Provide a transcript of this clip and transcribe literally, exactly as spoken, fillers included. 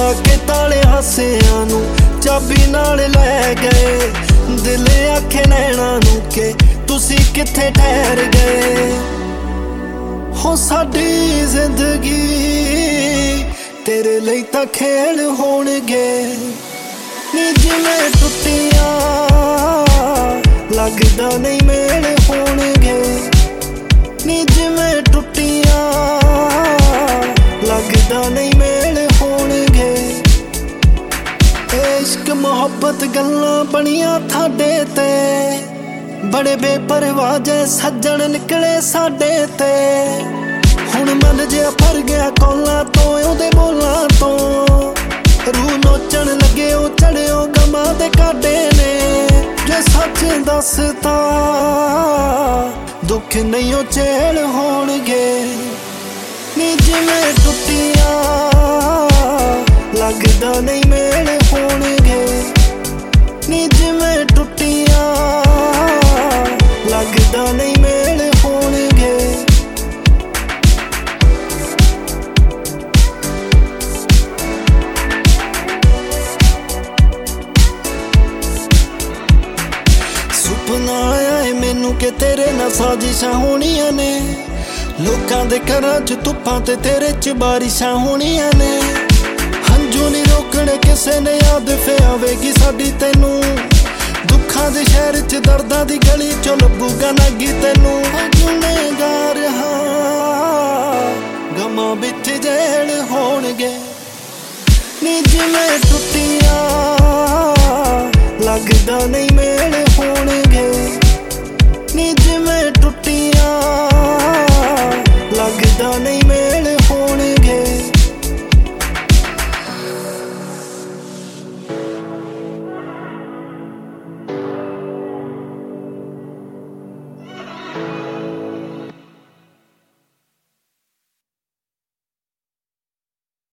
ਲਾ के ताले हासियां नू चाबी नाल लै गए। दिल आखे नैना नू के तुसी किथे ठहर गए। हो साडी जिंदगी तेरे लई तां खेल होणगे नी जिवें टुटियां लगदा नहीं मेल होणगे नी जिवें टुटियां लगदा नहीं मेल होणगे। इश्क मुहब्बत गल्लां बनियां थाडे ते बड़े बेपरवाह जे सज्जन निकले साडे ते। हुण मन जिहा भर गया कौलां तो ओहदे बोलां तो रूह नोचण लगे ओ चढ़ियो गमां दे काटे ने। जे सच दसता दुख नहीं ओ झेल होणगे नी जिवें टुटियां लगदा नहीं मेल होणगे नी जिवें टुटियां लगदा नहीं मेल होणगे। सुपना आया है मैनू के तेरे नाल साजिशां होणियां ने। लोकां दे घरां च धुप्पां ते तेरे च बारिशां होणियां ने। हंजू नहीं रोकणे किसे ने याद फिर आवेगी साडी तैनू। दुखां दे शहर च दर्दां दी गली चो लभूगा नागी तैनू। गुनहगार हां गमां विच जेल होणगे नी जिवें टुटियां लगदा नहीं